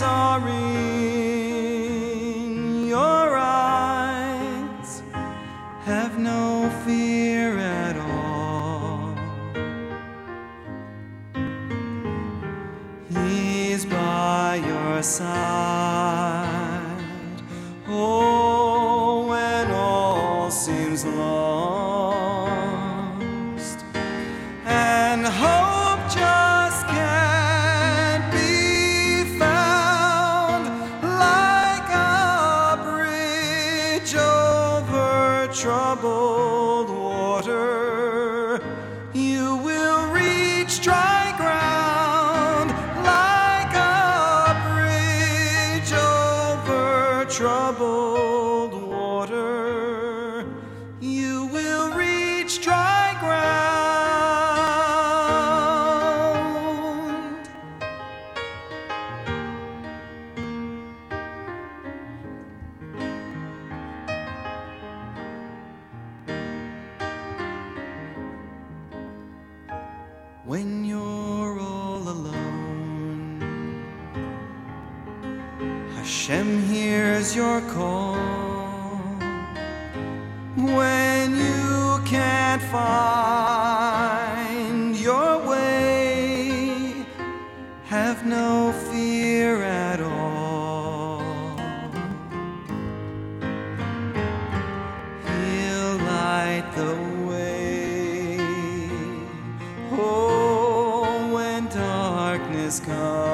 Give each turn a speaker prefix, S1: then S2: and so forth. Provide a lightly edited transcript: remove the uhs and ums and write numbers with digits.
S1: are in your eyes, have no fear at all. He's by your side. Oh, when all seems lost and hope just can't be found, like a bridge over troubled water, you will reach dry ground. Like a bridge over troubled water, you will reach dry ground. When you're all alone, Hashem hears your call. When you can't find your way, have no fear at all. He'll light the way. Oh, when darkness comes